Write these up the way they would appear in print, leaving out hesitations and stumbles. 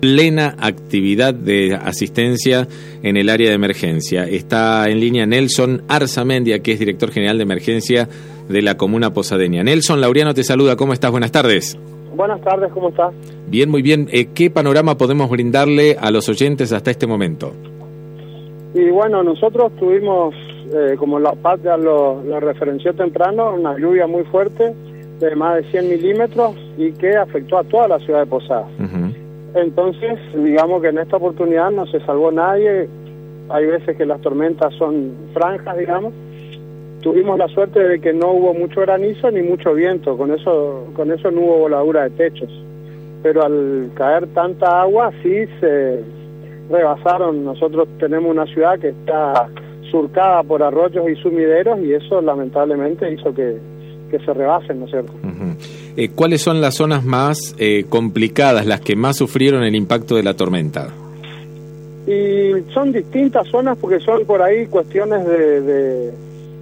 Plena actividad de asistencia en el área de emergencia. Está en línea Nelson Arzamendia, que es director general de emergencia de la comuna posadeña. Nelson, Laureano te saluda. ¿Cómo estás? Buenas tardes. Buenas tardes, ¿cómo estás? Bien, muy bien. ¿Qué panorama podemos brindarle a los oyentes hasta este momento? Y bueno, nosotros tuvimos, como la patria lo referenció temprano, una lluvia muy fuerte de más de 100 milímetros y que afectó a toda la ciudad de Posadas. Entonces, digamos que en esta oportunidad no se salvó nadie. Hay veces que las tormentas son franjas, digamos. Tuvimos la suerte de que no hubo mucho granizo ni mucho viento, con eso no hubo voladura de techos. Pero al caer tanta agua, sí se rebasaron. Nosotros tenemos una ciudad que está surcada por arroyos y sumideros y eso lamentablemente hizo que se rebasen, ¿no es cierto? ¿Cuáles son las zonas más complicadas, las que más sufrieron el impacto de la tormenta? Y son distintas zonas porque son por ahí cuestiones de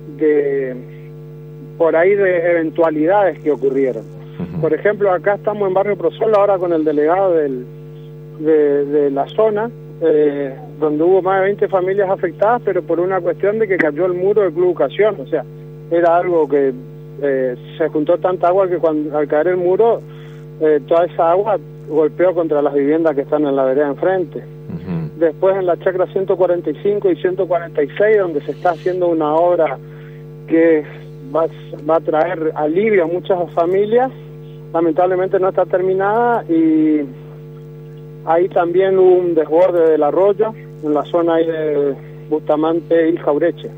eventualidades que ocurrieron. Por ejemplo, acá estamos en Barrio Prosol ahora con el delegado de la zona, donde hubo más de 20 familias afectadas, pero por una cuestión de que cayó el muro del Club Ocasión. O sea, era algo que se juntó tanta agua que al caer el muro, toda esa agua golpeó contra las viviendas que están en la vereda enfrente. Después en la chacra 145 y 146, donde se está haciendo una obra que va a traer alivio a muchas familias, lamentablemente no está terminada y ahí también hubo un desborde del arroyo en la zona ahí de Bustamante y Jaureche.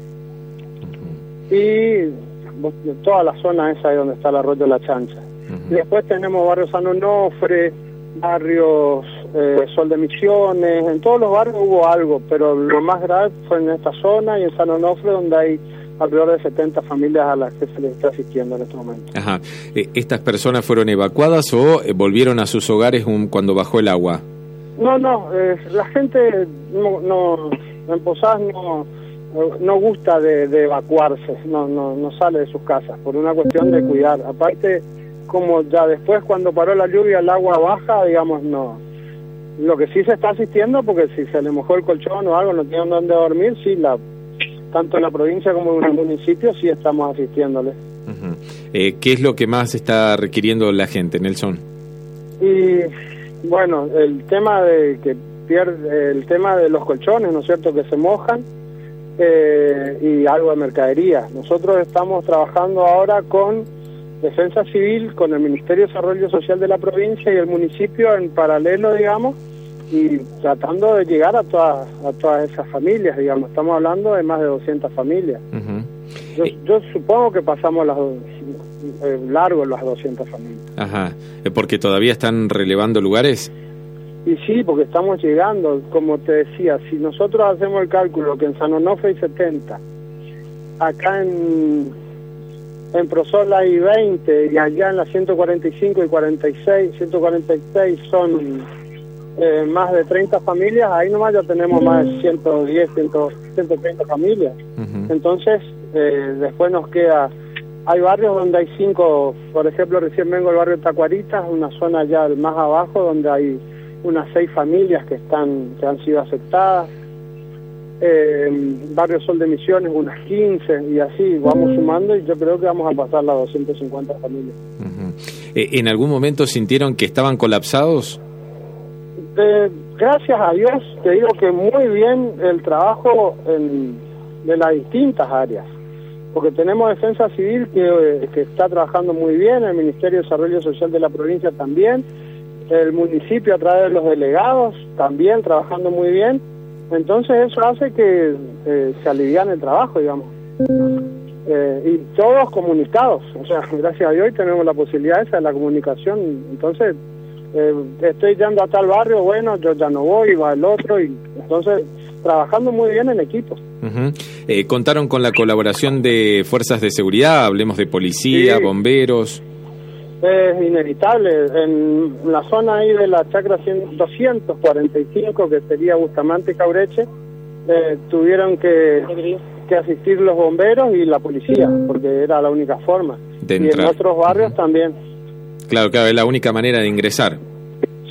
Y toda la zona esa ahí donde está el arroyo La Chancha. Y después tenemos barrios San Onofre, barrios Sol de Misiones, en todos los barrios hubo algo, pero lo más grave fue en esta zona y en San Onofre, donde hay alrededor de 70 familias a las que se les está asistiendo en este momento. Ajá. ¿Estas personas fueron evacuadas o volvieron a sus hogares cuando bajó el agua? No, la gente en Posadas no gusta de evacuarse, no sale de sus casas por una cuestión de cuidar. Aparte, como ya después cuando paró la lluvia el agua baja, digamos, no. Lo que sí se está asistiendo, porque si se le mojó el colchón o algo, no tienen dónde dormir, sí, tanto en la provincia como en el municipio sí estamos asistiéndoles. ¿Qué es lo que más está requiriendo la gente, Nelson? Y bueno, el tema de los colchones, ¿no es cierto?, que se mojan, y algo de mercadería. Nosotros estamos trabajando ahora con Defensa Civil, con el Ministerio de Desarrollo Social de la provincia y el municipio en paralelo, digamos, y tratando de llegar a todas esas familias, digamos. Estamos hablando de más de 200 familias. Yo supongo que pasamos largo las 200 familias. Ajá. ¿Porque todavía están relevando lugares? Y sí, porque estamos llegando, como te decía, si nosotros hacemos el cálculo que en San Onofre hay 70, acá en Prosol hay 20 y allá en la 145 y 146 son más de 30 familias, ahí nomás ya tenemos más de 110, 130 familias. Entonces, después nos queda, hay barrios donde hay 5, por ejemplo, recién vengo del barrio Tacuaritas, una zona ya más abajo donde hay unas 6 familias que han sido afectadas. Barrio Sol de Misiones unas 15 y así vamos sumando y yo creo que vamos a pasar las 250 familias. ¿En algún momento sintieron que estaban colapsados? Gracias a Dios, te digo que muy bien el trabajo de las distintas áreas, porque tenemos Defensa Civil que está trabajando muy bien, el Ministerio de Desarrollo Social de la provincia también, el municipio a través de los delegados también trabajando muy bien. Entonces eso hace que se aliviane el trabajo, digamos. Y todos comunicados, o sea, gracias a Dios hoy tenemos la posibilidad esa de la comunicación. Entonces, estoy yendo a tal barrio, bueno, yo ya no voy, va el otro, y entonces trabajando muy bien en equipo. ¿Contaron con la colaboración de fuerzas de seguridad? Hablemos de policía, sí, bomberos. Es inevitable. En la zona ahí de la chacra 245, que sería Bustamante y Jaureche, tuvieron que asistir los bomberos y la policía, porque era la única forma. Y en otros barrios también. Claro, es la única manera de ingresar. Sí.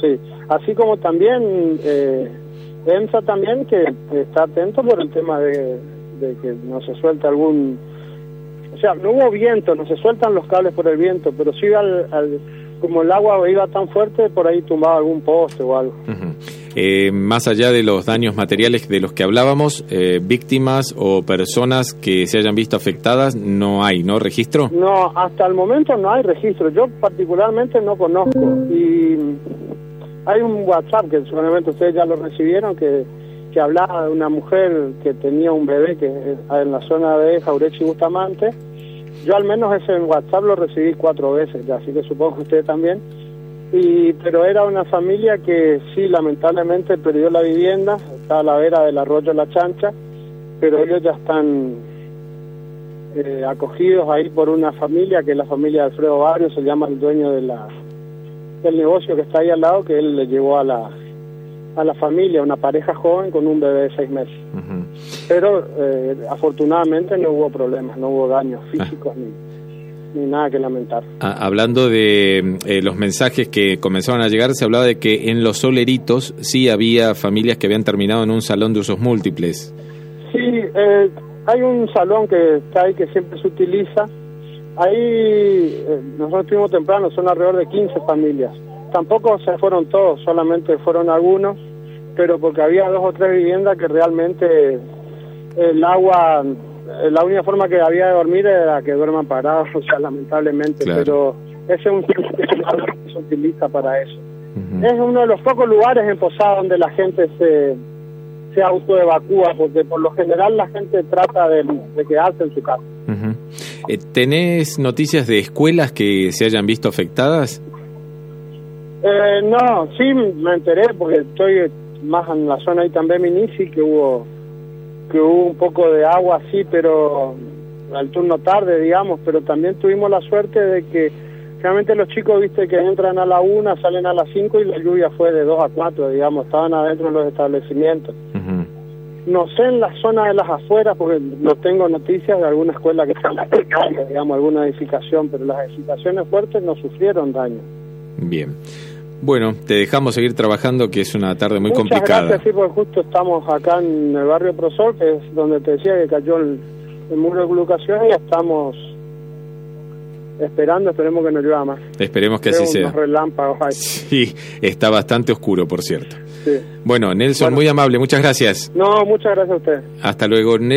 Así como también EMSA también, que está atento por el tema de que no se suelta algún... O sea, no hubo viento, no se sueltan los cables por el viento, pero sí como el agua iba tan fuerte, por ahí tumbaba algún poste o algo. Más allá de los daños materiales de los que hablábamos, víctimas o personas que se hayan visto afectadas, no hay, ¿no? ¿Registro? No, hasta el momento no hay registro. Yo particularmente no conozco. Y hay un WhatsApp que seguramente ustedes ya lo recibieron, que hablaba de una mujer que tenía un bebé que en la zona de Jaureche y Bustamante. Yo al menos ese WhatsApp lo recibí 4 veces ya, así que supongo que ustedes también. Pero era una familia que sí, lamentablemente perdió la vivienda, está a la vera del arroyo La Chancha, pero ellos ya están acogidos ahí por una familia, que es la familia de Alfredo Barrio, se llama el dueño del negocio que está ahí al lado, que él le llevó a la familia, una pareja joven con un bebé de 6 meses. Pero afortunadamente no hubo problemas, no hubo daños físicos ni nada que lamentar. Hablando de los mensajes que comenzaban a llegar, se hablaba de que en Los Soleritos sí había familias que habían terminado en un salón de usos múltiples. Sí, hay un salón que está ahí que siempre se utiliza. Ahí nosotros estuvimos temprano, son alrededor de 15 familias. Tampoco se fueron todos, solamente fueron algunos, pero porque había 2 o 3 viviendas que realmente el agua... La única forma que había de dormir era que duerman parados, o sea, lamentablemente, claro. Pero ese es un salón que se utiliza para eso. Es uno de los pocos lugares en Posada donde la gente se autoevacúa, porque por lo general la gente trata de quedarse en su casa. ¿Tenés noticias de escuelas que se hayan visto afectadas? No, sí me enteré, porque estoy más en la zona ahí también Minisi, que hubo un poco de agua, sí, pero al turno tarde, digamos, pero también tuvimos la suerte de que realmente los chicos, viste, que entran a la 1, salen a las 5 y la lluvia fue de 2 a 4, digamos, estaban adentro de los establecimientos. No sé en la zona de las afueras, porque no tengo noticias de alguna escuela que está en la calle, digamos, alguna edificación, pero las edificaciones fuertes no sufrieron daño. Bien. Bueno, te dejamos seguir trabajando, que es una tarde muy complicada. Muchas gracias, sí, porque justo estamos acá en el barrio Prosol, que es donde te decía que cayó el muro de colocación, y estamos esperemos que no llueva más. Esperemos que así sea. Unos relámpagos ahí. Sí, está bastante oscuro, por cierto. Sí. Bueno, Nelson, muy amable, muchas gracias. No, muchas gracias a usted. Hasta luego.